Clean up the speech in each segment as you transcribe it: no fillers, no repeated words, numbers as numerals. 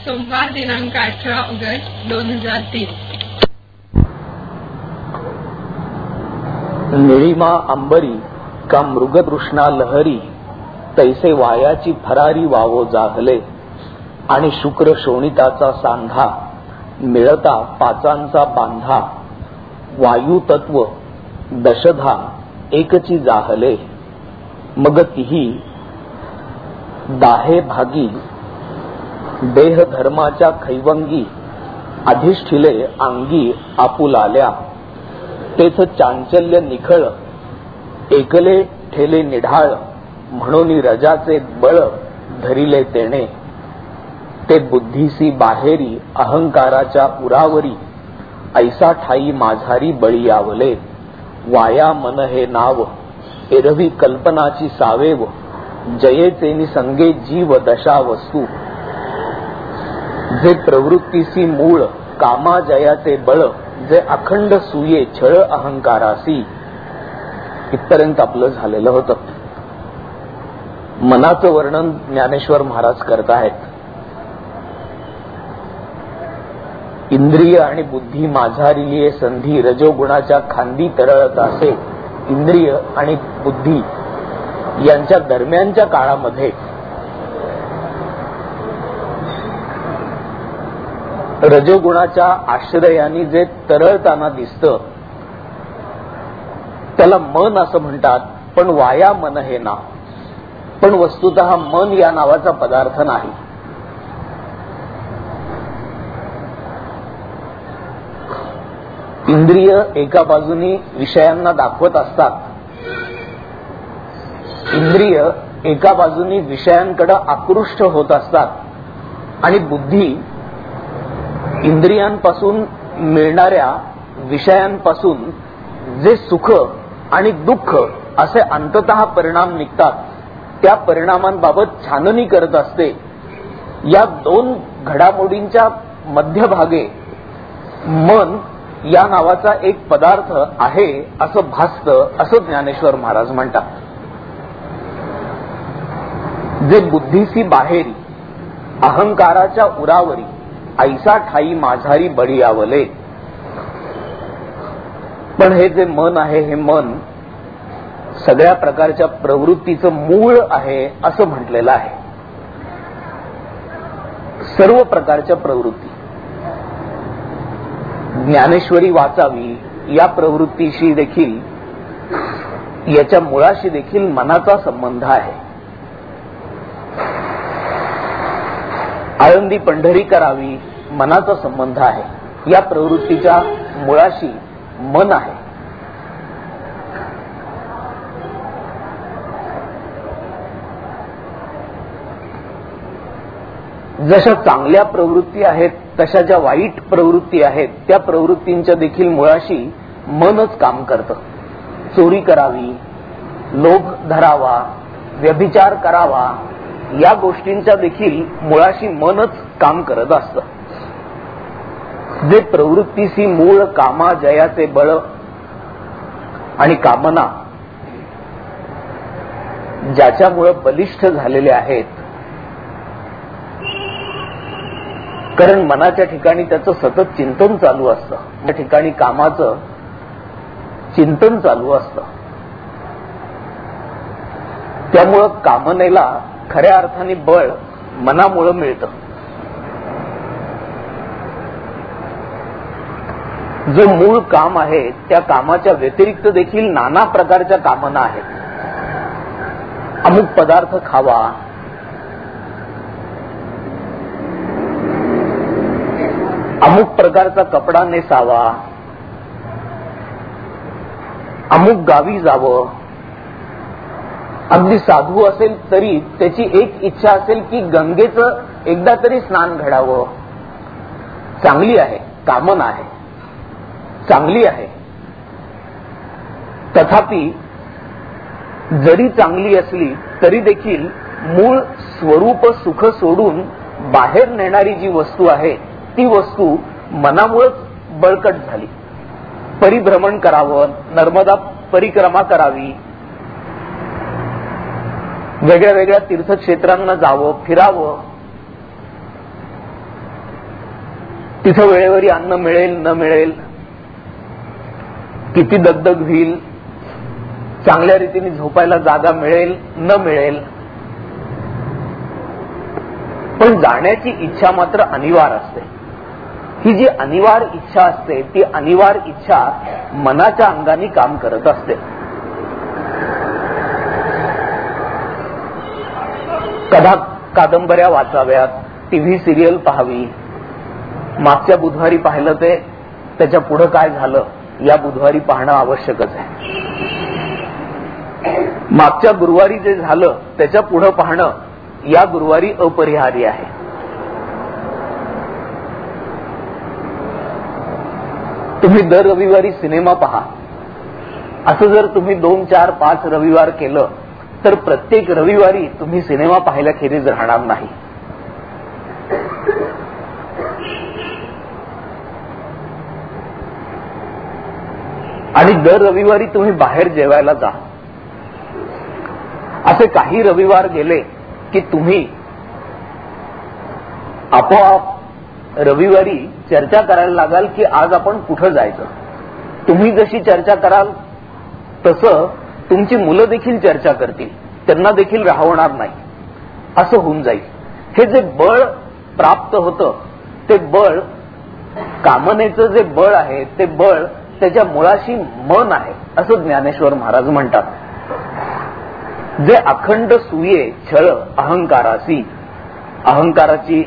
सोमवार दिनांक 18 ऑगस्ट 2003। निळीमा अंबरी का मृगतृष्णा लहरी, तैसे वायाची फरारी वावो जाहले, आणि शुक्र शोणिताचा सांधा मिळता पाचांचा बांधा, वायू तत्व दशधा एकची जाहले, मग तिही दाहे भागी देह धर्माच्या खैवंगी, अधिष्ठिले अंगी आपुलाल्या, तेच चांचल्य निखळ एकले ठेले निढाळ, म्हणून रजाचे बळ धरिले तेणे, ते बुद्धीसी बाहेरी अहंकाराच्या उरावरी, ऐसा ठाई माझारी बळी आवले, वाया मन हे नाव एरवी कल्पनाची सावेव, जयेचे निसंगे जीव दशा वस्तू, जे प्रवृत्तीसी मूळ कामा जयाचे बळ, जे अखंड सुये छळ अहंकारासी. इथपर्यंत आपलं झालेलं होतं. मनाचं वर्णन ज्ञानेश्वर महाराज करतायत. इंद्रिय आणि बुद्धी माझारिली संधी रजोगुणाच्या खांदी तरळत असे. इंद्रिय आणि बुद्धी यांच्या दरम्यानच्या काळामध्ये रजोगुणाच्या आश्रयाने जे तरळताना दिसतं त्याला मन असं म्हणतात. पण वाया मन हे नाव. पण वस्तुतः मन या नावाचा पदार्थ नाही. इंद्रिय एका बाजूनी विषयांना दाखवत असतात. इंद्रिय एका बाजूनी विषयांकडे आकृष्ट होत असतात, आणि बुद्धी इंद्रियांपासून मिळणाऱ्या विषयांपासून जे सुख आणि दुःख असे अंततः परिणाम निघतात, त्या परिणामांबाबत छाननी करत असते. या दोन घडामोडींच्या मध्यभागे मन या नावाचा एक पदार्थ आहे असं भासतं, असं ज्ञानेश्वर महाराज म्हणतात. जे बुद्धीसी बाहेरी अहंकाराच्या उरावरी, ऐसा ठाई माझारी बळी आवले. पण हे जे मन आहे, हे मन सगळ्या प्रकारच्या प्रवृत्तीचं मूळ आहे असं म्हटलेलं आहे. सर्व प्रकारच्या प्रवृत्ती ज्ञानेश्वरी वाचावी या प्रवृत्तीशी देखील, याच्या मुळाशी देखील मनाचा संबंध आहे. आळंदी पंढरी करावी मनाचा संबंध आहे. या प्रवृत्तीच्या मुळाशी मन आहे. जशा चांगल्या प्रवृत्ती आहेत तशा ज्या वाईट प्रवृत्ती आहेत, त्या प्रवृत्तींच्या देखील मुळाशी मनच काम करतं. चोरी करावी, लोभ धरावा, व्यभिचार करावा, या गोष्टींच्या देखील मुळाशी मनच काम करत असतं. जे प्रवृत्तीसी मूळ कामा जयाचे बळ आणि कामना ज्याच्यामुळे बलिष्ठ झालेले आहेत, कारण मनाच्या ठिकाणी त्याचं सतत चिंतन चालू असतं. त्या ठिकाणी कामाचं चिंतन चालू असतं. त्यामुळं कामनेला खऱ्या अर्थाने बळ मनामुळं मिळतं. जो मूळ काम आहे त्या कामाच्या व्यतिरिक्त देखील नाना प्रकारच्या कामना आहेत. अमुक पदार्थ खावा, अमुक प्रकारचा कपडा नेसावा, अमुक गावी जावं. अगदी साधू असेल तरी त्याची एक इच्छा असेल की गंगेचं एकदा तरी स्नान घडावं. चांगली आहे, कामना आहे, चांगली आहे. तथापि जरी चांगली असली तरी देखील मूळ स्वरूप सुख सोडून बाहेर नेणारी जी वस्तू आहे ती वस्तू मनामुळेच बळकट झाली. परिभ्रमण करावं, नर्मदा परिक्रमा करावी, वेगळ्या वेगळ्या तीर्थक्षेत्रांना जावं, फिरावं, तिथं वेळेवर अन्न मिळेल न मिळेल, किती दगदग होईल, चांगल्या रीतीने झोपायला जागा मिळेल न मिळेल, पण जाण्याची इच्छा मात्र अनिवार्य असते. ही जी अनिवार्य इच्छा असते ती अनिवार्य इच्छा मनाच्या अंगाने काम करत असते. कथा कादंबऱ्या वाचाव्यात, टीव्ही सिरियल पाहावी, मागच्या बुधवारी पाहिलं ते त्याच्या पुढे काय झालं या बुधवारी पाहणं आवश्यकच आहे. मागच्या गुरुवारी जे झालं त्याच्या पुढे पाहणं या गुरुवारी अपरिहार्य आहे. तुम्ही दर रविवारी सिनेमा पहा, असं जर तुम्ही 2, 4, 5 रविवार केलं तर प्रत्येक रविवारी तुम्ही सिनेमा पाहिल्याखेरीज राहणार नाही. आणि दर रविवारी तुम्ही बाहेर जेवायला जा. असे काही रविवार गेले की तुम्ही आपोआप रविवारी चर्चा करायला लागाल की आज आपण कुठं जायचं. तुम्ही जशी चर्चा कराल तसं तुमची मुलं देखील चर्चा करतील, त्यांना देखील राहवणार नाही, असं होऊन जाईल. हे जे बळ प्राप्त होतं ते बळ, कामनेचं जे बळ आहे ते बळ त्याच्या मुळाशी मन आहे असं ज्ञानेश्वर महाराज म्हणतात. जे अखंड सुये छळ अहंकारासी, अहंकाराची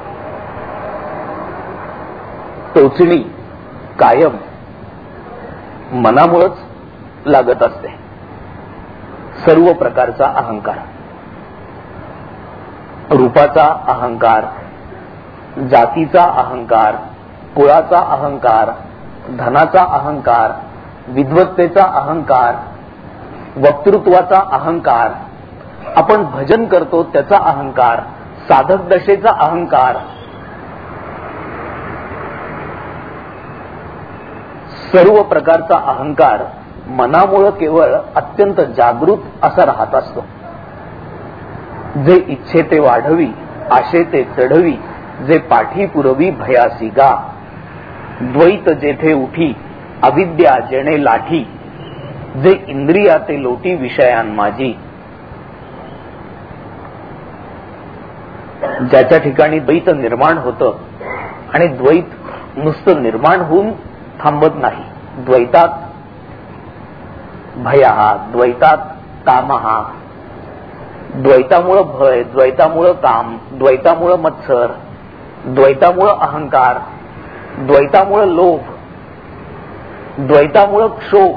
टोचणी कायम मनामुळेच लागत असते. सर्व प्रकारचा अहंकार, रूपाचा अहंकार, जातीचा अहंकार, कुळाचा अहंकार, धनाचा अहंकार, विद्वत्तेचा अहंकार, वक्तृत्वाचा अहंकार, आपण भजन करतो त्याचा अहंकार, साधक दशेचा अहंकार, सर्व प्रकारचा अहंकार मनामुळे केवळ अत्यंत जागृत असा राहत असतो. जे इच्छे ते वाढवी, आशे ते चढवी, जे पाठी पुरवी भयासी गा, द्वैत जेथे उठी अविद्या जेणे लाठी, जे इंद्रिया ते लोटी विषयान माझी. ज्याच्या ठिकाणी द्वैत निर्माण होतं, आणि द्वैत नुसतं निर्माण होऊन थांबत नाही, द्वैतात भया, द्वैतात कामहा, द्वैतामुळं भय, द्वैतामुळं काम, द्वैतामुळं मत्सर, द्वैतामुळं अहंकार, द्वैतामुळं लोभ, द्वैतामुळं क्षोभ,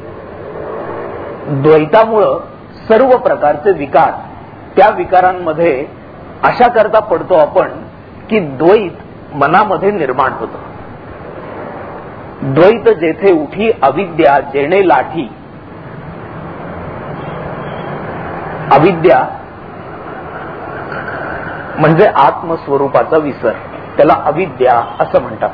द्वैतामुळं सर्व प्रकारचे विकार. त्या विकारांमध्ये अशा करता पडतो आपण की द्वैत मनामध्ये निर्माण होतं. द्वैत जेथे उठी अविद्या जेणे लाठी. अविद्या म्हणजे आत्मस्वरूपाचा विसर, त्याला अविद्या असं म्हणतात.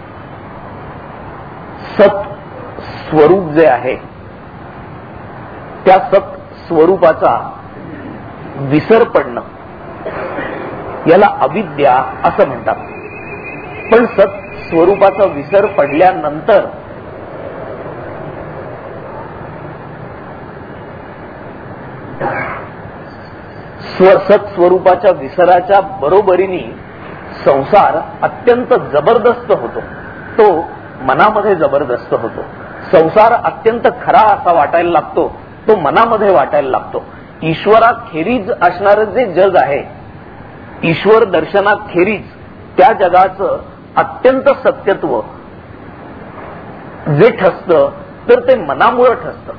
सत स्वरूप जे आहे त्या सत स्वरूपाचा विसर पडणं याला अविद्या असं म्हणतात. पण सत स्वरूपाचा विसर पडल्यानंतर सत्स्वरूपाच्या विसराच्या बरोबरीने संसार अत्यंत जबरदस्त होतो, तो मनामध्ये जबरदस्त होतो. संसार अत्यंत खरा असा वाटायला लागतो, तो मनामध्ये वाटायला लागतो. ईश्वराखेरीज असणारं जे जग आहे, ईश्वर दर्शनाखेरीज त्या जगाचं अत्यंत सत्यत्व जे ठसतं तर ते मनामुळं ठसतं.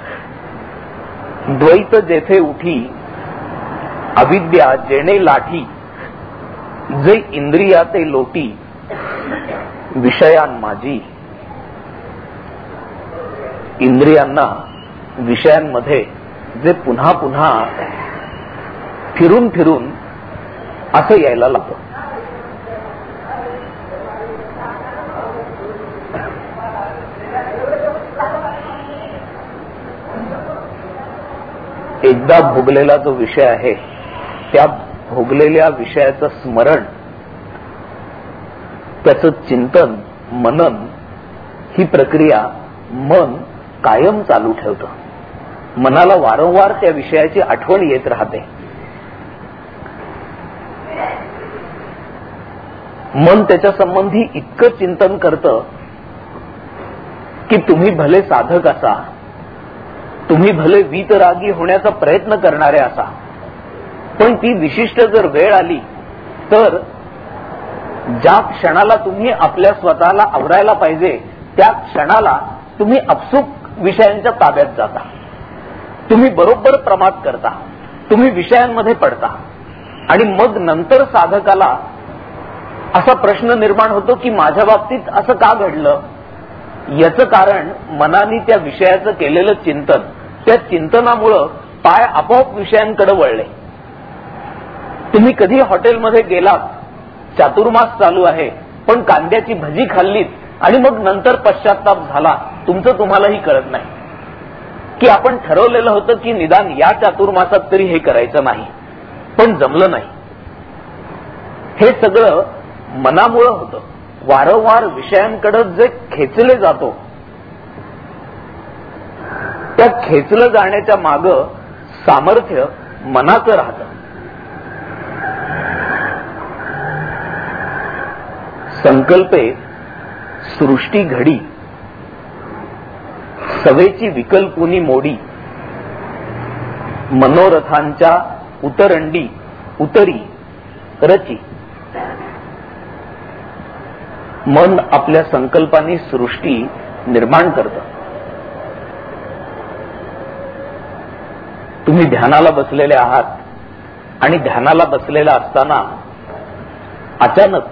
द्वैत जेथे उठी अविद्या जेणे लाठी, जे इंद्रिया ते लोटी विषयान माझी. इंद्रियांना विषयांमध्ये जे पुन्हा पुन्हा फिरून फिरून असं यायला लागतं. एकदा भोगलेला जो विषय आहे त्या भोगलेल्या विषयाचं स्मरण त्याचं चिंतन मनन ही प्रक्रिया मन कायम चालू ठेवतं. मनाला वारंवार त्या विषयाची आठवण येत राहते. मन त्याच्या संबंधी इतकं चिंतन करतं की तुम्ही भले साधक असा, तुम्ही भले वीतरागी होण्याचा प्रयत्न करणारे असा, पण ती विशिष्ट जर वेळ आली तर ज्या क्षणाला तुम्ही आपल्या स्वतःला आवरायला पाहिजे त्या क्षणाला तुम्ही आपसूक विषयांच्या ताब्यात जाता. तुम्ही बरोबर प्रमाद करता, तुम्ही विषयांमध्ये पडता. आणि मग नंतर साधकाला असा प्रश्न निर्माण होतो की माझ्या बाबतीत असं का घडलं. याचं कारण मनाने त्या विषयाचं केलेलं चिंतन, त्या चिंतनामुळं पाय आपोआप विषयांकडे वळले. तुम्ही कधी हॉटेलमध्ये गेलात, चातुर्मास चालू आहे, पण कांद्याची भजी खाल्लीत आणि मग नंतर पश्चाताप झाला, तुमचं तुम्हालाही कळत नाही की आपण ठरवलेलं होतं की निदान या चातुर्मासात तरी हे करायचं नाही, पण जमलं नाही. हे सगळं मनामुळं होतं. वारंवार विषयांकडे जे खेचले जातो, त्या खेचलं जाण्याच्या माग सामर्थ्य मनाचं राहतं. संकल्पे सृष्टी घडी, सवेची विकल्पुनी मोडी, मनोरथांच्या उतरंडी उतरी रची. मन आपल्या संकल्पांनी सृष्टी निर्माण करतं. तुम्ही ध्यानाला बसलेले आहात आणि ध्यानाला बसलेला असताना अचानक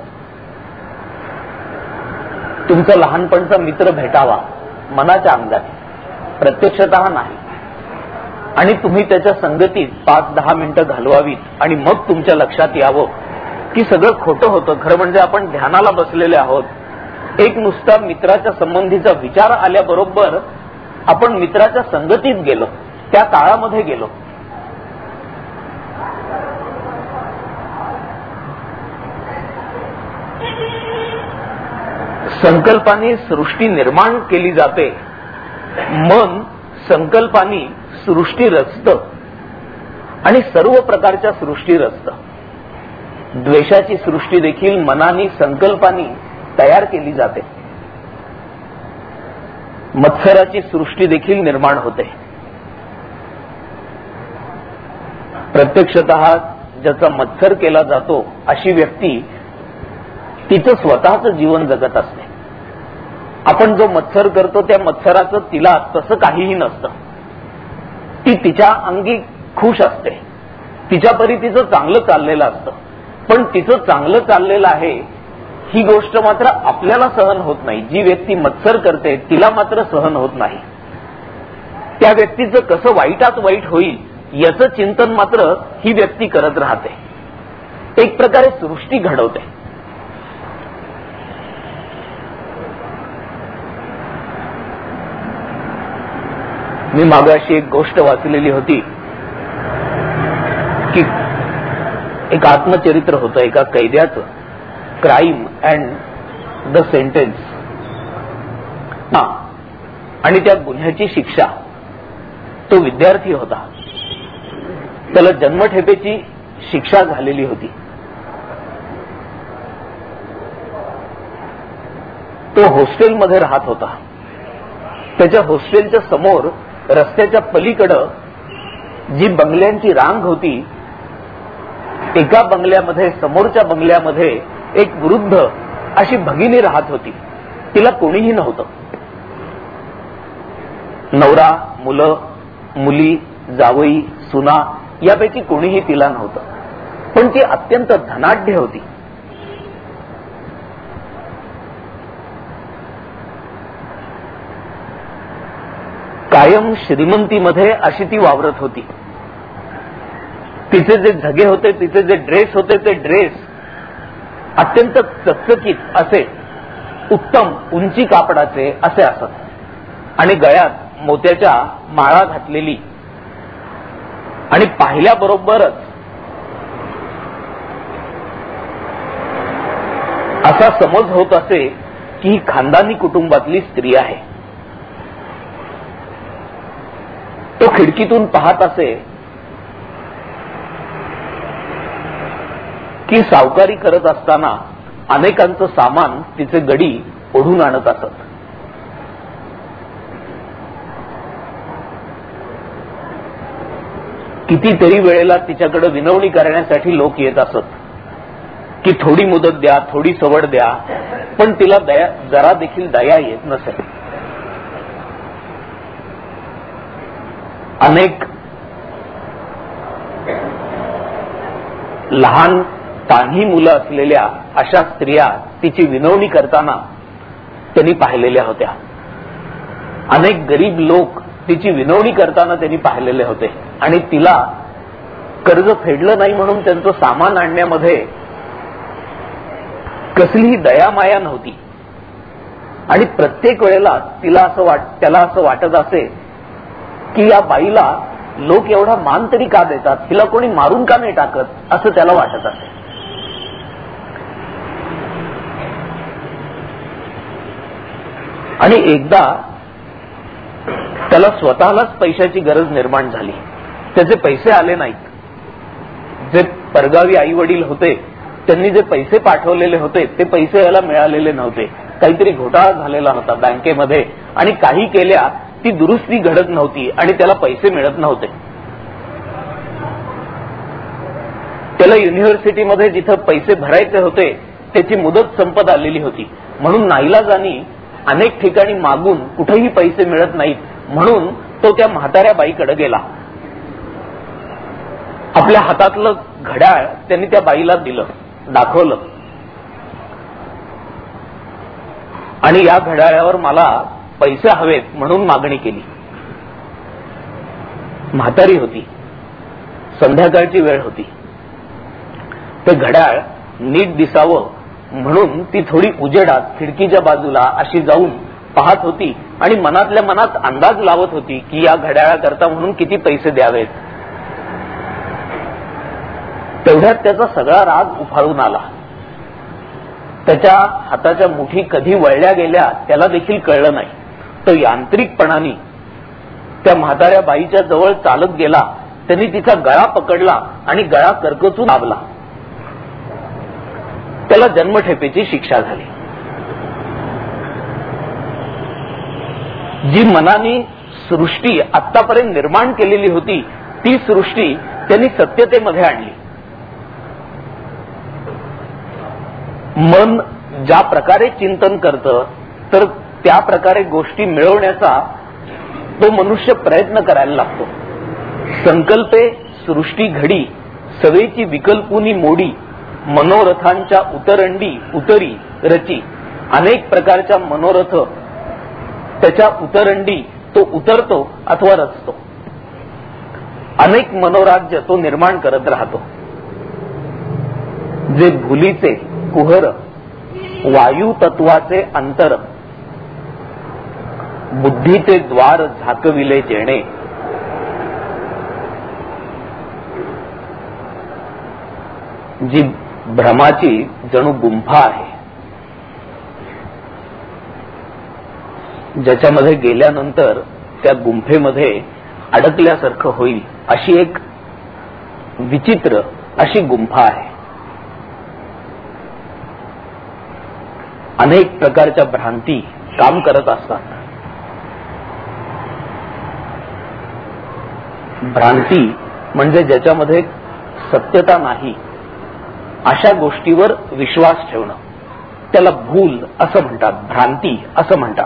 तुमचा लहानपणचा मित्र भेटावा मनाच्या अंगाने, प्रत्यक्षतः नाही, आणि तुम्ही त्याच्या संगतीत 5-10 मिनिटं घालवावीत आणि मग तुमच्या लक्षात यावं की सगळं खोटं होतं. खरं म्हणजे आपण ध्यानाला बसलेले आहोत. एक नुसता मित्राच्या संबंधीचा विचार आल्याबरोबर आपण मित्राच्या संगतीत गेलो, त्या काळामध्ये गेलो. संकल्पाने सृष्टी निर्माण केली जाते. मन संकल्पाने सृष्टी रचतं आणि सर्व प्रकारच्या सृष्टी रचतं. द्वेषाची सृष्टी देखील मनाने संकल्पाने तयार केली जाते. मत्सराची सृष्टी देखील निर्माण होते. प्रत्यक्षतः ज्याचा मत्सर केला जातो अशी व्यक्ती तिचं स्वतःचं जीवन जगत असते. आपण जो मत्सर करतो त्या मत्सराचं तिला तसं काहीही नसतं. ती तिच्या अंगी खुश असते, तिच्या परी तिचं चांगलं चाललेलं असतं. पण तिचं चांगलं चाललेलं आहे ही गोष्ट मात्र आपल्याला सहन होत नाही. जी व्यक्ती मत्सर करते तिला मात्र सहन होत नाही. त्या व्यक्तीचं कसं वाईटात वाईट होईल याचं चिंतन मात्र ही व्यक्ती करत राहते. एक प्रकारे सृष्टी घडवते. मी मागाशी एक गोष्ट वाचलेली होती की एक आत्मचरित्र होतं एका कैद्याचं, क्राईम अँड द सेंटेन्स. आणि त्या गुन्ह्याची शिक्षा. तो विद्यार्थी होता, त्याला जन्मठेपेची शिक्षा झालेली होती. तो हॉस्टेलमध्ये राहत होता. त्याच्या हॉस्टेलच्या समोर रस्त्याच्या पलीकडं जी बंगल्यांची रांग होती, एका बंगल्यामध्ये, समोरच्या बंगल्यामध्ये एक वृद्ध अशी भगिनी राहत होती. तिला कोणीही नव्हतं. नवरा, मुलं, मुली, जावई, सुना यापैकी कोणीही तिला नव्हतं. पण ती अत्यंत धनाढ्य होती. कायम श्रीमंतीमध्ये अशी ती वावरत होती. तिचे जे झगे होते, तिचे जे ड्रेस होते, ते ड्रेस अत्यंत चकचकीत असे, उत्तम उंची कापडाचे असे असत आणि गळ्यात मोत्याच्या माळा घातलेली. आणि पाहिल्याबरोबरच असा समज होत असे की ही खानदानी कुटुंबातली स्त्री आहे. तो खिडकीतून पाहत असे की सावकारी करत असताना अनेकांचं सामान तिचे गडी ओढून आणत असत. कितीतरी वेळेला तिच्याकडे विनवणी करण्यासाठी लोक येत असत की थोडी मुदत द्या, थोडी सवड द्या, पण तिला जरा देखील दया येत नसे. अनेक लहान तान्ही मुलं असलेल्या अशा स्त्रिया तिची विनवणी करताना त्यांनी पाहिलेल्या होत्या. अनेक गरीब लोक तिची विनवणी करताना त्यांनी पाहिलेले होते आणि तिला कर्ज फेडलं नाही म्हणून त्यांचं सामान आणण्यामध्ये कसलीही दयामाया नव्हती. आणि प्रत्येक वेळेला त्याला असं वाटत असे की या बाईला लोक एवढा मान तरी का देतात, हिला कोणी मारून का नाही टाकत, असं त्याला वाटत असे. आणि एकदा त्याला स्वतःलाच पैशाची गरज निर्माण झाली. त्याचे पैसे आले नाहीत. जे परगावी आई वडील होते त्यांनी जे पैसे पाठवलेले होते ते पैसे याला मिळालेले नव्हते. काहीतरी घोटाळा झालेला होता बँकेमध्ये आणि काही केल्या ती दुरुस्ती घडत नव्हती आणि त्याला पैसे मिळत नव्हते. त्याला युनिव्हर्सिटीमध्ये जिथं पैसे भरायचे होते त्याची मुदत संपत आलेली होती. म्हणून नाईलाजानी अनेक ठिकाणी मागून कुठेही पैसे मिळत नाहीत म्हणून तो त्या म्हाताऱ्या बाईकडे गेला. आपल्या हातातलं घड्याळ त्यांनी त्या बाईला दिलं, दाखवलं आणि या घड्याळावर मला पैसे हवेत म्हणून मागणी केली. म्हातारी होती, संध्याकाळची वेळ होती. ते घड्याळ नीट दिसावं म्हणून ती थोडी उजेडात खिडकीच्या बाजूला अशी जाऊन पाहत होती आणि मनातल्या मनात अंदाज लावत होती की या घड्याळाकरता म्हणून किती पैसे द्यावेत. तेवढ्यात त्याचा सगळा राग उफाळून आला. त्याच्या हाताच्या मुठी कधी वळल्या गेल्या त्याला देखील कळलं नाही. तो यांत्रिकपणाने त्या म्हाताऱ्या बाईच्या जवळ चालत गेला. त्यांनी तिचा गळा पकडला आणि गळा करकचून दाबला. त्याला जन्मठेपेची शिक्षा झाली. जी मनाने सृष्टी आतापर्यंत निर्माण केलेली होती ती सृष्टी त्यांनी सत्यतेमध्ये आणली. मन ज्या प्रकारे चिंतन करतं तर त्या प्रकारे गोष्टी मिळवण्याचा तो मनुष्य प्रयत्न करायला लागतो. संकल्पे सृष्टी घडी सवेची विकल्पुनी मोडी मनोरथांच्या उतरंडी उतरी रची. अनेक प्रकारच्या मनोरथ त्याच्या उतरंडी तो उतरतो अथवा रचतो. अनेक मनोराज्य तो निर्माण करत राहतो. जे भुलीचे कुहर वायू तत्वाचे अंतर बुद्धीचे द्वार झाकविले जेणे. जी भ्रमाची जणू गुंफा आहे, ज्याच्यामध्ये गेल्यानंतर त्या गुंफेमध्ये अडकल्यासारखं होईल अशी एक विचित्र अशी गुंफा आहे. अनेक प्रकारच्या भ्रांती काम करत असतात. भ्रांती म्हणजे ज्याच्यामध्ये सत्यता नाही अशा गोष्टीवर विश्वास ठेवणं, त्याला भूल असं म्हणतात, भ्रांती असं म्हणतात.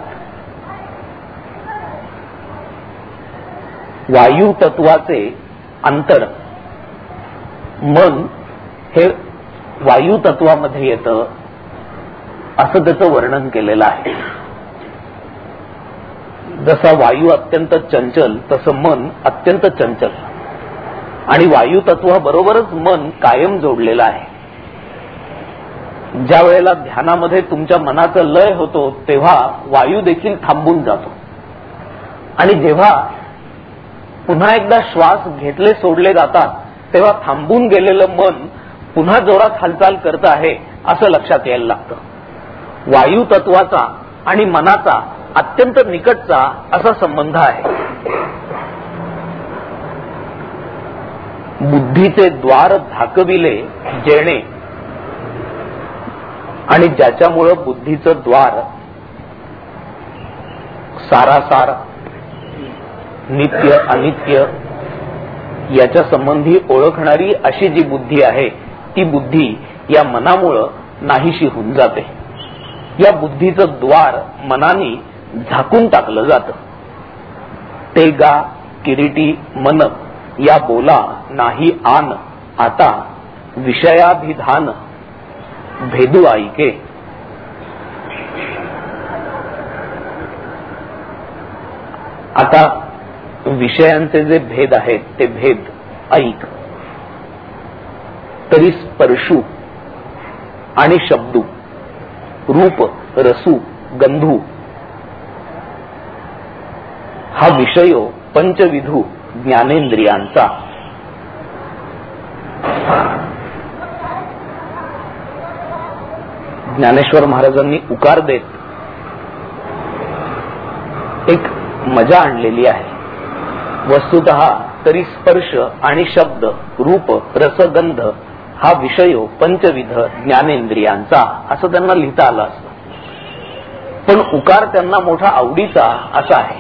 वायू तत्वाचे अंतर मन हे वायू तत्वामध्ये येतं असं त्याचं वर्णन केलेलं आहे. जसा वायू अत्यंत चंचल तसं मन अत्यंत चंचल आणि वायू तत्वाबरोबरच मन कायम जोडलेलं आहे. ज्या वेळेला ध्यानामध्ये तुमच्या मनाचा लय होतो तेव्हा वायू देखील थांबून जातो आणि जेव्हा पुन्हा एकदा श्वास घेतले सोडले जातात तेव्हा थांबून गेलेलं मन पुन्हा जोरात हालचाल करत आहे असं लक्षात यायला लागतं. वायू तत्वाचा आणि मनाचा अत्यंत निकटचा असा संबंध आहे. बुद्धीचे द्वार झाकविले जेणे आणि ज्याच्यामुळं बुद्धीचं द्वार सारासार नित्य अनित्य याच्या संबंधी ओळखणारी अशी जी बुद्धी आहे ती बुद्धी या मनामुळं नाहीशी होऊन जाते. या बुद्धीचं द्वार मनाने झाकून टाकलं जातं. ते गा किरीटी मन या बोला नाही आन आता विषयाभिधान भेदू ऐके. आता विषयांचे जे भेद आहेत ते भेद ऐक. तरी स्पर्शू आणि शब्दू रूप रसू गंधू हा विषयो पंचविधू ज्ञानेंद्रियांचा. ज्ञानेश्वर महाराजांनी उकार देत एक मजा आणलेली आहे. वस्तुतः तरी स्पर्श आणि शब्द रूप रसगंध हा विषयो पंचविध ज्ञानेंद्रियांचा असं त्यांना लिहिता आलं असतं. पण उकार त्यांना मोठा आवडीचा असा आहे.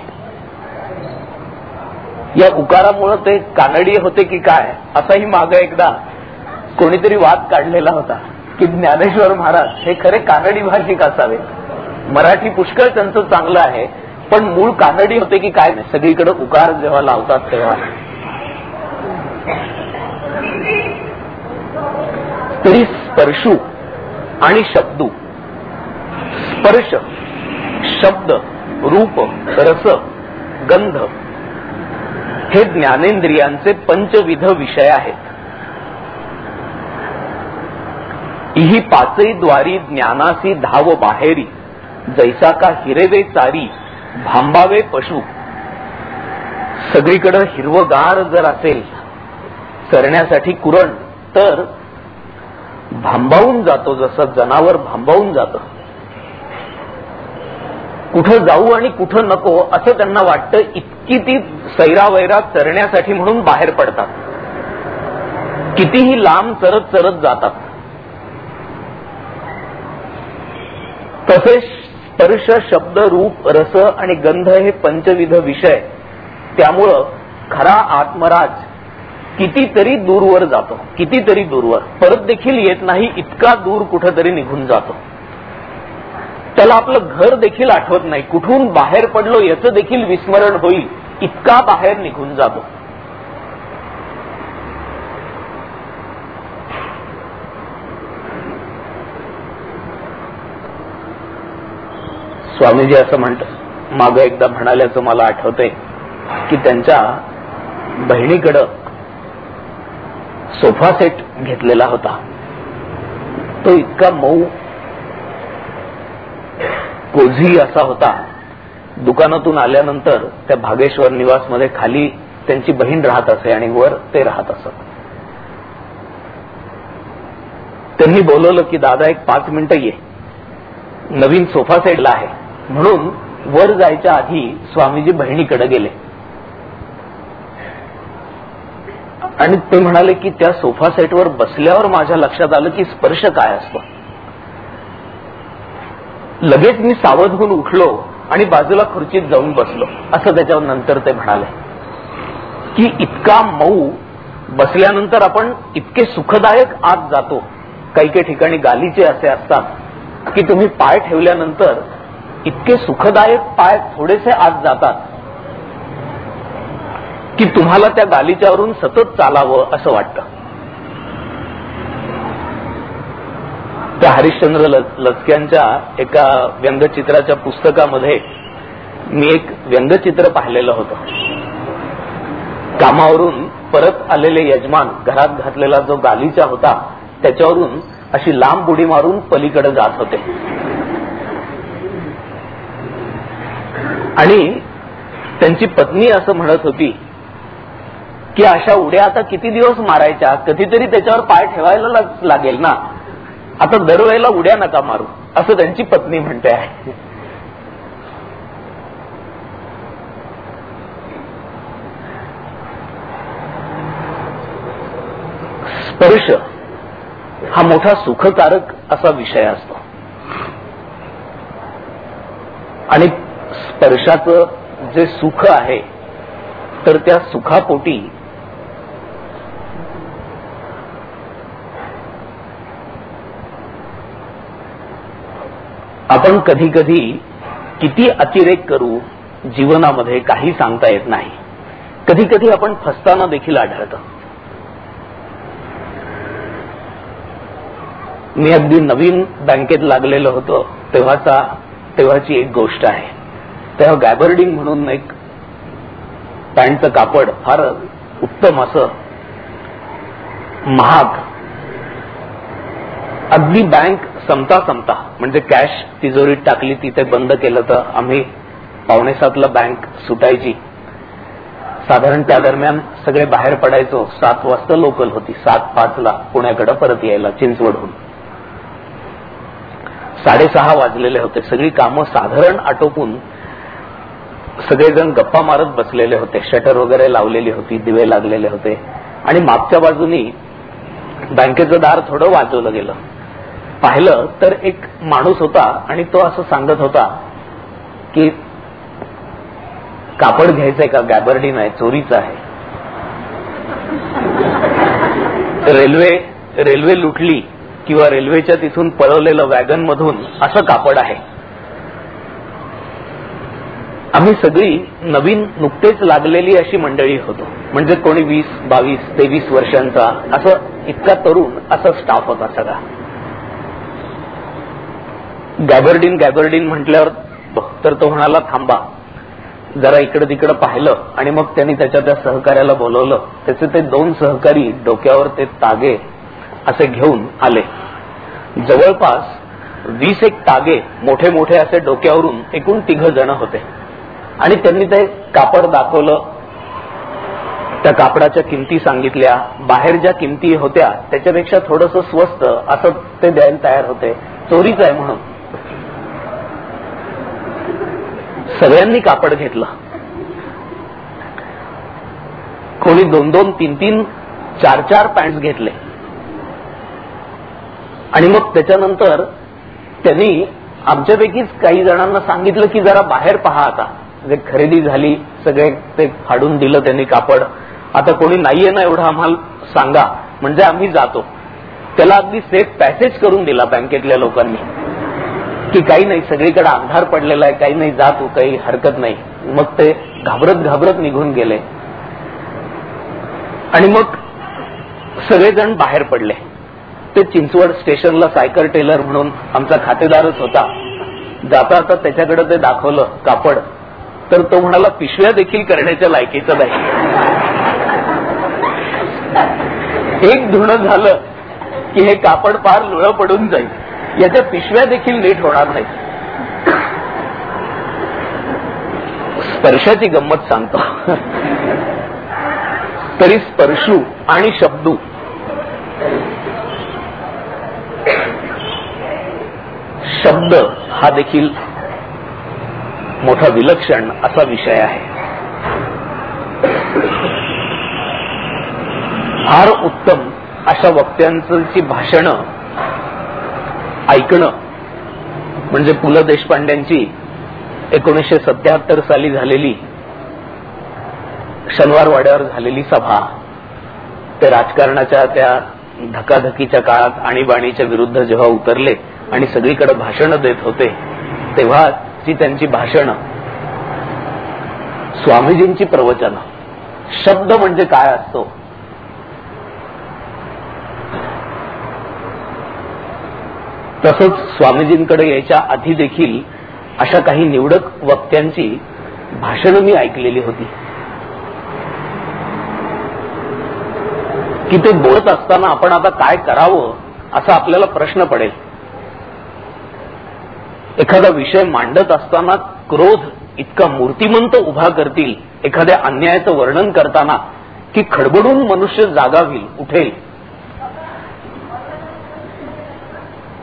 या उकारामुळे ते कानडी होते की काय असाही मागे एकदा कोणीतरी वाद काढलेला होता की ज्ञानेश्वर महाराज हे खरे कानडी भाषिक असावे. मराठी पुष्कळ त्यांचं चांगलं आहे पण मूळ कानडी होते की काय नाही. सगळीकडे उकार जेव्हा लावतात तेव्हा तरी स्पर्शू आणि शब्दू स्पर्श शब्द रूप रस गंध हे ज्ञानेंद्रियांचे पंचविध विषय आहेत. इही पाचही द्वारी ज्ञानासी धाव बाहेरी जैसा का हिरवे चारी भांबावे पशु. सगळीकडे हिरवगार जर असेल चरण्यासाठी कुरण तर भांबावून जातो जसं जनावर भांबावून जातं. कुठं जाऊ आणि कुठं नको असं त्यांना वाटतं. इतकी ती सैरावैरा चरण्यासाठी म्हणून बाहेर पडतात. कितीही लांब चरत चरत जातात. तसे स्पर्श शब्द रूप रस आणि गंध हे पंचविध विषय त्यामुळं खरा आत्मराज कितीतरी दूरवर जातो. कितीतरी दूरवर परत देखील येत नाही इतका दूर कुठेतरी निघून जातो. त्याला आपलं घर देखील आठवत नाही. कुठून बाहेर पडलो याचं देखील विस्मरण होईल इतका बाहेर निघून जातो. स्वामीजी असं म्हणतात मागं एकदा म्हणाल्याचं मला आठवतंय की त्यांच्या बहिणीकडं सोफा सेट घेतलेला होता. तो इतका मऊ कोझी असा होता. दुकानातून आल्यानंतर त्या भागेश्वर निवास मध्ये खाली त्यांची बहीण राहत असे आणि वर ते राहत असत. त्यांनी बोलवलं की दादा एक 5 मिनिटं ये नवीन सोफा सेटला आहे म्हणून वर जायच्या आधी स्वामीजी बहिणीकडे गेले आणि ते म्हणाले की त्या सोफा सेटवर बसल्यावर माझ्या लक्षात आलं की स्पर्श काय असतो. लगेच मी सावध होऊन उठलो आणि बाजूला खुर्चीत जाऊन बसलो असं त्याच्यावर नंतर ते म्हणाले की इतका मऊ बसल्यानंतर आपण इतके सुखदायक आत जातो. काही काही ठिकाणी गालीचे असे असतात की तुम्ही पाय ठेवल्यानंतर इतके सुखदायक पाय थोडेसे आत जातात की तुम्हाला त्या गालीच्यावरून सतत चालावं असं वाटतं. त्या हरिश्चंद्र लचक्यांच्या एका व्यंगचित्राच्या पुस्तकामध्ये मी एक व्यंगचित्र पाहिलेलं होतं. कामावरून परत आलेले यजमान घरात घातलेला जो गालीचा होता त्याच्यावरून अशी लांब उडी मारून पलीकडे जात होते आणि त्यांची पत्नी असं म्हणत होती की अशा उड्या आता किती दिवस मारायच्या, कधीतरी त्याच्यावर पाय ठेवायला लागेल ना. आता दरवेळेला उड्या नका मारू असं त्यांची पत्नी म्हणते आहे. स्पर्श हा मोठा सुखकारक असा विषय असतो आणि स्पर्शाचं जे सुख आहे तर त्या सुखापोटी आपण कधी कधी किती अतिरेक करू जीवनामध्ये काही सांगता येत नाही. कधी कधी आपण फसताना देखील आढळतं. मी अगदी नवीन बँकेत लागलेलो होतो तेव्हाची एक गोष्ट आहे. तेव्हा गॅबर्डिन म्हणून एक पॅन्टचं कापड फार उत्तम असं महाग, अगदी बँक संपता म्हणजे कॅश तिजोरीत टाकली तिथे बंद केलं तर आम्ही 6:45 बँक सुटायची. साधारण त्या दरम्यान सगळे बाहेर पडायचो. 7 वाजता लोकल होती, 7:05 पुण्याकडे परत यायला चिंचवडहून. 6:30 वाजलेले होते. सगळी कामं साधारण आटोपून सगळेजण गप्पा मारत बसलेले होते. शटर वगैरे लावलेली होती, दिवे लागलेले होते आणि मागच्या बाजूनी बँकेचं दार थोडं वाजवलं गेलं. पाहिलं तर एक माणूस होता आणि तो असं सांगत होता की कापड घ्यायचंय का, गॅबर्डिन आहे, चोरीचं आहे. रेल्वे लुटली किंवा रेल्वेच्या तिथून पळवलेलं वॅगन मधून असं कापड आहे. आम्ही सगळी नवीन नुकतेच लागलेली अशी मंडळी होतो. म्हणजे कोणी 20, 22, 23 वर्षांचा असं इतका तरुण असा स्टाफ होता सगळा. गॅबर्डिन म्हटल्यावर तर तो म्हणाला थांबा. जरा इकडे तिकडे पाहिलं आणि मग त्यांनी त्याच्या त्या सहकार्याला बोलवलं. त्याचे ते 2 सहकारी डोक्यावर ते तागे असे घेऊन आले. जवळपास 20 तागे मोठे मोठे असे डोक्यावरून एकूण 3 जण होते आणि त्यांनी ते कापड दाखवलं. त्या कापडाच्या किमती सांगितल्या. बाहेर ज्या किमती होत्या त्याच्यापेक्षा थोडंसं स्वस्त असं ते द्यायला तयार होते. चोरीच आहे म्हणून. सगळ्यांनी कापड घेतलं. कोणी 2-2, 3-3, 4-4 पॅन्ट्स घेतले आणि मग त्याच्यानंतर त्यांनी आमच्यापैकीच काही जणांना सांगितलं की जरा बाहेर पहा. आता जे खरेदी झाली सगळे ते फाडून दिलं त्यांनी कापड. आता कोणी नाहीये ना एवढं आम्हाला सांगा म्हणजे आम्ही जातो. त्याला अगदी सेफ पॅसेज करून दिला बँकेतल्या लोकांनी की काही नाही, सगळीकडे अंधार पडलेला आहे, काही नाही, जा तू, काही हरकत नाही. मग ते घाबरत निघून गेले आणि मग सगळेजण बाहेर पडले. ते चिंचवड स्टेशनला सायकल टेलर म्हणून आमचा खातेदारच होता. जाता त्याच्याकडे ते दाखवलं कापड तर तो म्हणाला पिशव्या देखील करण्याच्या लायकीचं नाही. एक धुणं झालं की हे कापड फार लुळं पडून जाईल, याच्या पिशव्या देखील नीट होणार नाही. स्पर्शाची गंमत सांगतो. तरी स्पर्शू आणि शब्दू शब्द हा देखील मोठा विलक्षण असा विषय आहे. फार उत्तम अशा वक्त्यांची भाषणं ऐकणं म्हणजे पु ल देशपांड्यांची 1977 साली झालेली शनिवारवाड्यावर झालेली सभा. ते राजकारणाच्या त्या धकाधकीच्या काळात आणीबाणीच्या विरुद्ध जेव्हा उतरले आणि सगळीकडे भाषणं देत होते तेव्हाची त्यांची भाषणं, स्वामीजींची प्रवचनं. शब्द म्हणजे काय असतो तसंच स्वामीजींकडे यायच्या आधी देखील अशा काही निवडक वक्त्यांची भाषणं मी ऐकलेली होती की ते बोलत असताना आपण आता काय करावं असा आपल्याला प्रश्न पडेल. एखादा विषय मांडत असताना क्रोध इतका मूर्तिमंत उभा करतील एखाद्या अन्यायाचं वर्णन करताना की खडबडून मनुष्य जागा होईल, उठेल.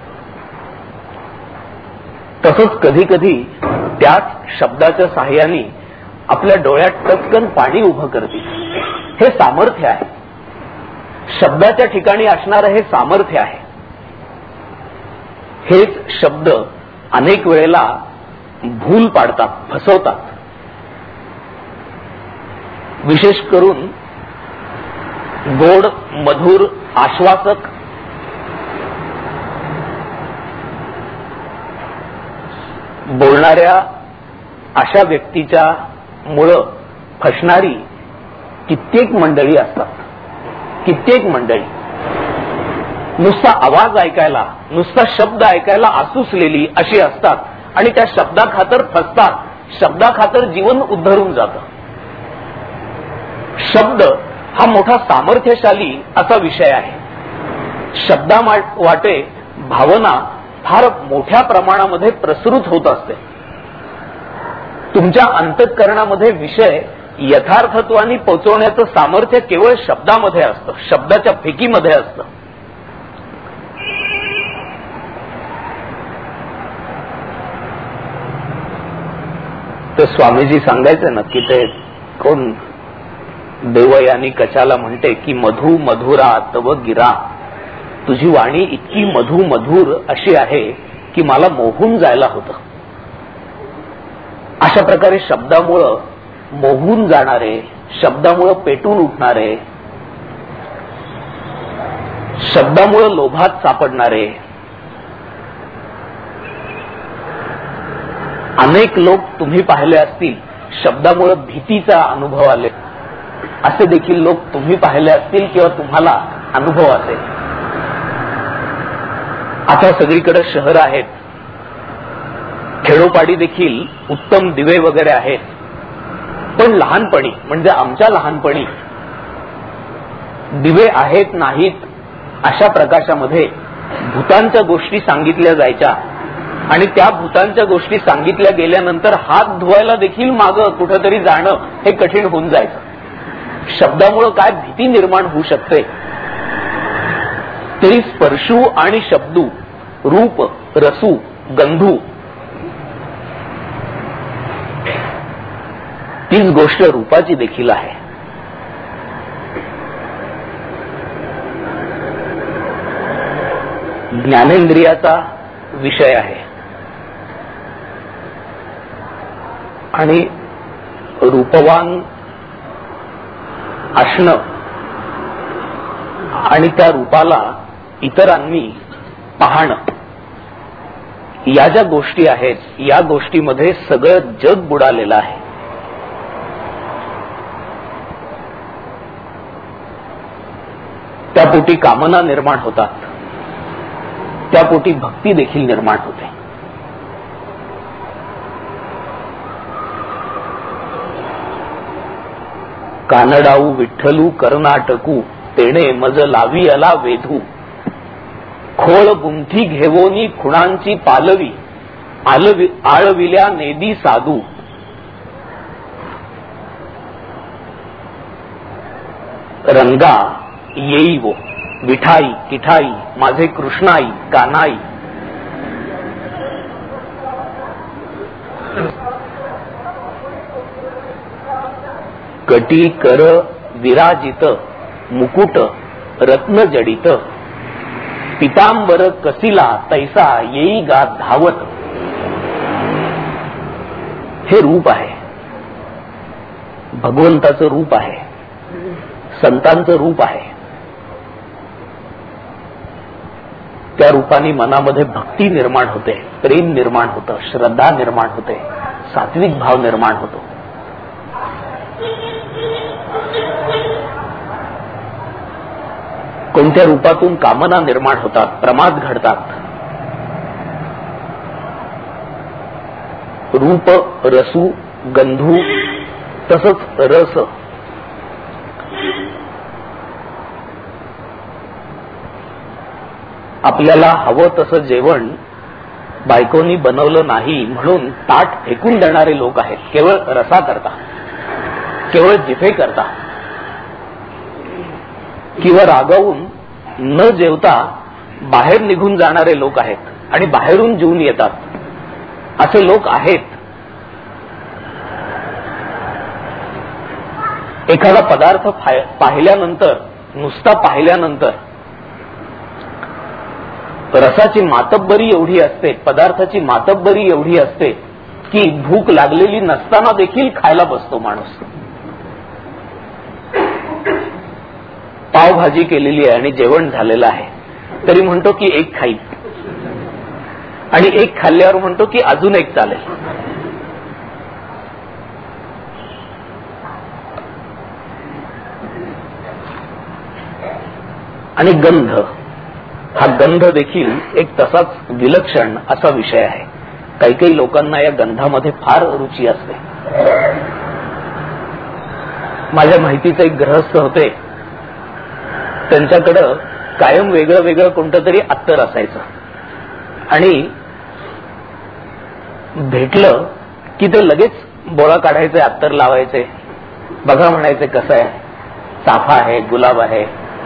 तसंच कधी कधी त्याच शब्दाच्या साह्याने आपल्या डोळ्यात टचकन पाणी उभं करतील. हे सामर्थ्य आहे. शब्दाच्या ठिकाणी असणारं हे सामर्थ्य आहे. हेच शब्द अनेक वेळेला भूल पाडतात, फसवतात. विशेष करून गोड, मधुर, आश्वासक बोलणाऱ्या अशा व्यक्तीच्या मुळे फसणारी कित्येक मंडळी असतात. कित्येक मंडळी नुसता आवाज ऐकायला, नुसता शब्द ऐकायला आसुसलेली अशी असतात आणि त्या शब्दाखातर फसतात. शब्दाखातर जीवन उद्धरून जातं. शब्द हा मोठा सामर्थ्यशाली असा विषय आहे. शब्दा वाटे भावना फार मोठ्या प्रमाणामध्ये प्रसृत होत असते. तुमच्या अंतःकरणामध्ये विषय यथार्थत्वाने पोहोचवण्याचं सामर्थ्य केवळ शब्दामध्ये असतं, शब्दाच्या फेकीमध्ये असतं. तर स्वामीजी सांगायचे ना की ते कोण देवयानी कशाला म्हणते की मधु मधुरा तव गिरा, तुझी वाणी इतकी मधु मधुर अशी आहे की मला मोहून जायला होतं. अशा प्रकारे शब्दामुळं मोहून जाणारे, शब्दामुळं पेटून उठणारे, शब्दामुळं लोभात सापडणारे अनेक लोक तुम्ही पाहिले असतील. शब्दामुळं भीतीचा अनुभव आले असे देखील लोक तुम्ही पाहिले असतील किंवा तुम्हाला अनुभव असेल. आता सगळीकडे शहर आहेत, खेडोपाडी देखील उत्तम दिवे वगैरे आहेत. पण लहानपणी म्हणजे आमच्या लहानपणी दिवे आहेत नाहीत अशा प्रकाशामध्ये भूतांच्या गोष्टी सांगितल्या जायच्या आणि त्या भूतांच्या गोष्टी सांगितल्या गेल्यानंतर हात धुवायला देखील मागं कुठेतरी जाणं हे कठीण होऊन जायचं. शब्दामुळे काय भीती निर्माण होऊ शकते. तरी स्पर्शू आणि शब्दू, रूप, रसू, गंधू तीच गोष्ट रूपाची देखील आहे. ज्ञानेंद्रियाचा विषय आहे आणि रूपवान असणं आणि त्या रूपाला इतरांनी पाहणं या ज्या गोष्टी आहेत, या गोष्टीमध्ये सगळं जग बुडालेलं आहे. त्यापोटी कामना निर्माण होतात, त्यापोटी भक्ती देखील निर्माण होते. कानडाऊ विठ्ठलू कर्नाटकू तेणे मज लावी अला वेधू, खोळ गुंथी घेवोनी खुणांची पालवी आळविल्या नेदी साधू. रंगा येई वो विठाई किठाई माझे कृष्णाई कानाई. कटी कर विराजित मुकुट रत्न जडित, पितांबर कसिला तैसा येई गा धावत. हे रूप आहे, भगवंताचं रूप आहे, संतांचं रूप आहे. त्या रूपाने मनामध्ये भक्ती निर्माण होते, प्रेम निर्माण होतं, श्रद्धा निर्माण होते, सात्विक भाव निर्माण होतो. कोणत्या रूपातून कामना निर्माण होतात, प्रमाद घडतात. रूप, रसू, गंधू तसंच रस. आपल्याला हवं तसं जेवण बायकोनी बनवलं नाही म्हणून ताट फेकून देणारे लोक आहेत, केवळ रसा करता, केवळ जिभे करता. किंवा रागावून न जेवता बाहेर निघून जाणारे लोक आहेत आणि बाहेरून जेवून येतात. असे लोक आहेत. एखादा पदार्थ पाहिल्यानंतर, नुसता पाहिल्यानंतर रसाची मातब्बरी एवढी असते, पदार्थाची मातब्बरी एवढी असते की भूक लागलेली नसताना देखील खायला बसतो माणूस. पावभाजी केलेली आहे आणि जेवण झालेलं आहे तरी म्हणतो की एक खाईल, आणि एक खाल्ल्यावर म्हणतो की अजून एक चालेल. आणि गंध, हा गंध देखील एक तसाच विलक्षण असा विषय आहे. काही काही लोकांना या गंधामध्ये फार रुची असते. माझ्या माहितीचे एक गृहस्थ होते, त्यांच्याकडं कायम वेगळं वेगळं कोणतं तरी अत्तर असायचं, आणि भेटलं की ते लगेच बोळा काढायचे, अत्तर लावायचे, बघा म्हणायचे कसं आहे, चाफा आहे, गुलाब आहे.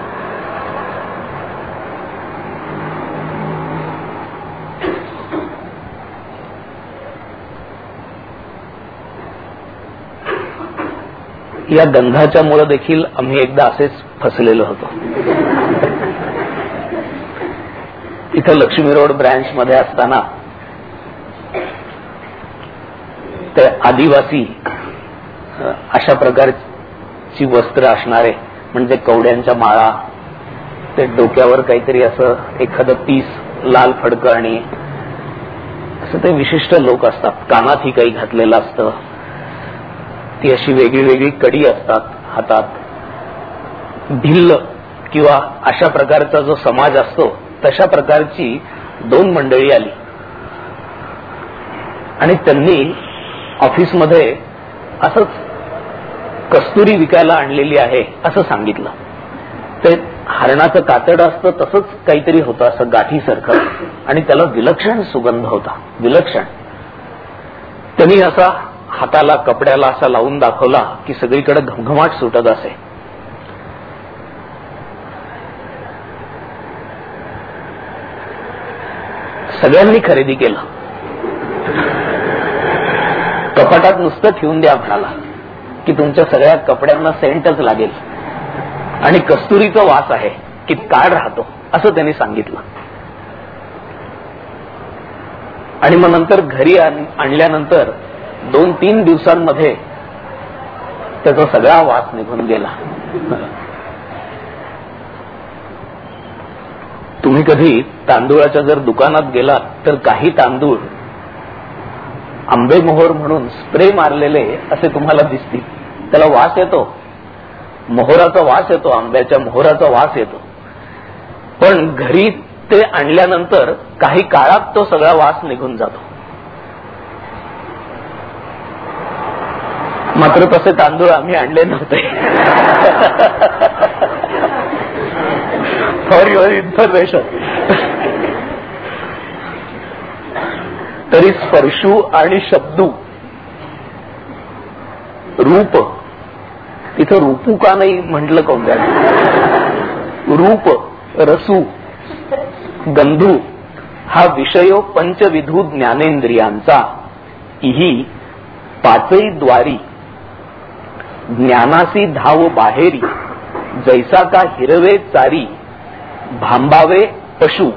या गंधाच्या मुळे देखील आम्ही एकदा असेच फसलेलो होतो. इथं लक्ष्मी रोड ब्रँच मध्ये असताना ते आदिवासी अशा प्रकारची वस्त्र असणारे, म्हणजे कवड्यांच्या माळा, ते डोक्यावर काहीतरी असं एखादं पीस लाल फडकं, आणि असं ते विशिष्ट लोक असतात. कानातही काही घातलेलं असतं, ती अशी वेगळी वेगळी कडी असतात हातात. भिल्ल किंवा अशा प्रकारचा जो समाज असतो तशा प्रकारची दोन मंडळी आली, आणि त्यांनी ऑफिसमध्ये असंच कस्तुरी विकायला आणलेली आहे असं सांगितलं. ते हरणाचं कातड असतं तसंच काहीतरी होतं, असं गाठीसारखं, आणि त्याला विलक्षण सुगंध होता, विलक्षण. त्यांनी असा हाताला कपड्याला असा लावून दाखवला की सगळीकडे घमघमाट सुटत असे. सगळ्यांनी खरेदी केलं. कपाटात नुसतं ठेवून द्या म्हणाला की तुमच्या सगळ्या कपड्यांना सेंटच लागेल, आणि कस्तुरीचा वास आहे की काळ राहतो असं त्यांनी सांगितलं. आणि मग नंतर घरी आणल्यानंतर 2-3 दिवसांमध्ये त्याचा सगळा वास निघून गेला. तुम्ही कधी तांदूळाच्या जर दुकानात गेलात तर काही तांदूळ आंबेमोहोर म्हणून स्प्रे मारलेले असे तुम्हाला दिसतील. त्याला वास येतो, मोहोराचा वास येतो, आंब्याच्या मोहोराचा वास येतो, पण घरी ते आणल्यानंतर काही काळात तो सगळा वास निघून जातो. मात्र तसे तांदूळ आम्ही आणले नव्हते. For your information. तरी स्पर्शू आणि शब्दू, रूप, इथं रूपू का नाही म्हटलं कोणत्या? रूप, रसू, गंधू हा विषयो पंचविधू ज्ञानेंद्रियांचा, इही पाचही द्वारी ज्ञानासी धाव बाहेरी, जैसा का हिरवे चारी भांबावे पशु.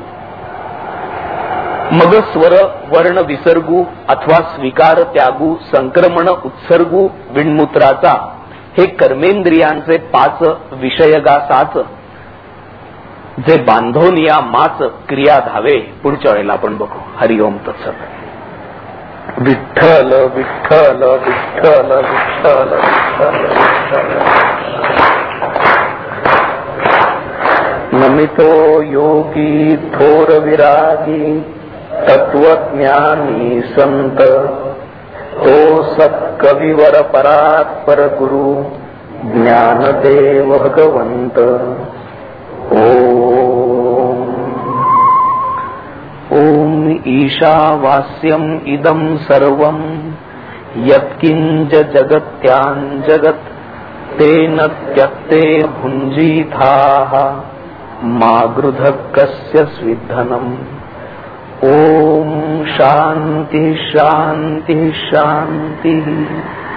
मग स्वर वर्ण विसर्गू अथवा स्वीकार त्यागू संक्रमण उत्सर्गू विणमूत्राचा, हे कर्मेंद्रियांचे 5 विषयगासाच, जे बांधून या माच क्रिया धावे. पुढच्या वेळेला आपण बघू. हरिओम तत्सत. विठ्ठल विठ्ठल विठ्ठल विठ्ठल नमितो योगी थोर विरागी तत्वज्ञानी संत, तो सत्कविवर परात्पर गुरु ज्ञानदेव भगवंत. ओम ईशावास्यम इदं सर्वं यत्किंच जगत्यां जगत्, तेन त्यक्ते भुञ्जीथाः मा गृधः कस्य स्विद्धनम्. ओम शांति शांति शांति।